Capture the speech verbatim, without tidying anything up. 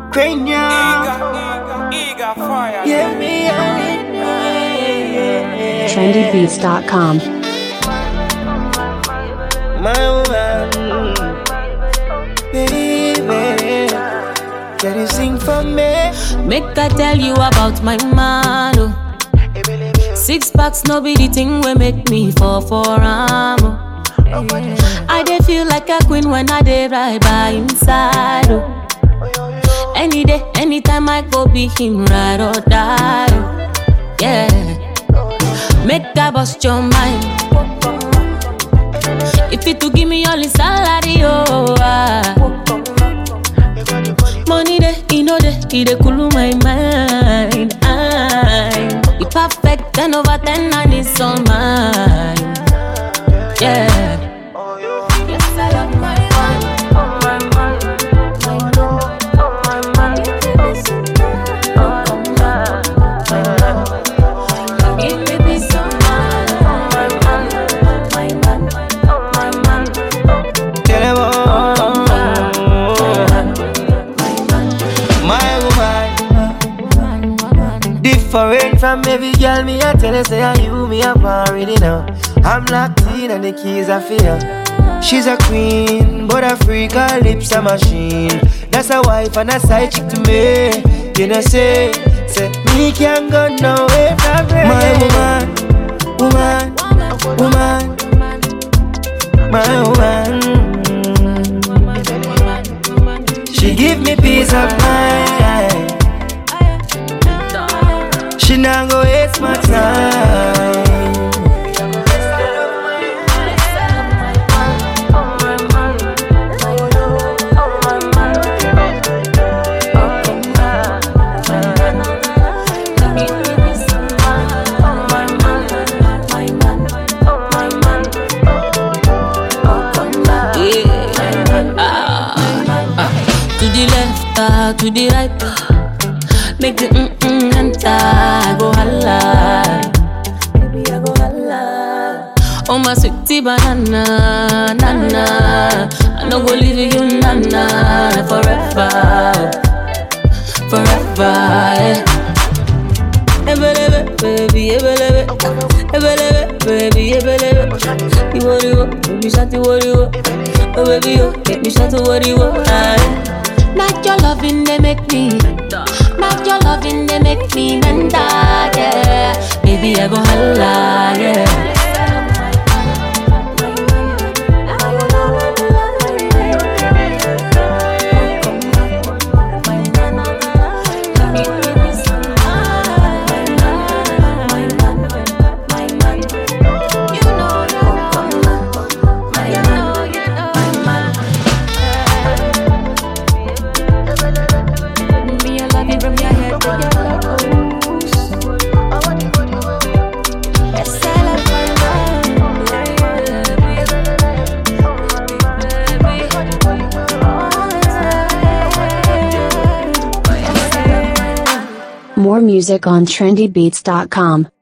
Cranium. Eager fire. Yeah, me. trendy beats dot com. My woman, baby, can you sing for me? Make I tell you about my man. Oh. Six packs no be the thing we make me fall for am. Oh. I dey feel like a queen when I dey right by inside. Oh. Any day, anytime I go be him ride or die. Oh. Yeah, make I bust your mind. If it to give me all his salary, oh ah. Money de, he know de, he de cool my mind. I'm he perfect, ten over ten and it's all mine. Yeah. Yes, I love my man. Oh my man, my man, oh my man. Oh my man, give me peace of mind. Oh my man, my man, oh my man. Tell him all. My woman, different from every girl. Me I tell her say I you me up already now. I'm locked in and the keys are for her. She's a queen, but a freak, her lips a machine. That's a wife and a side chick to me. You know say, say me can't go nowhere from her. My woman, woman, woman, my woman. She give me peace of mind. She not go waste my time. To the right, make the mm-mm enter, go holla. Baby, I go holla. Oh my sweetie banana, nana, I no go leave you, nana, forever, forever, yeah. Ebelebe, baby, ebelebe, ebelebe, baby, ebelebe. You worry, make me shout, you worry, oh baby, you make me shout, you worry, oh. Not your loving, they make me. Not your loving, they make me menda, yeah. Baby, I go holla, yeah. More music on trendy beats dot com.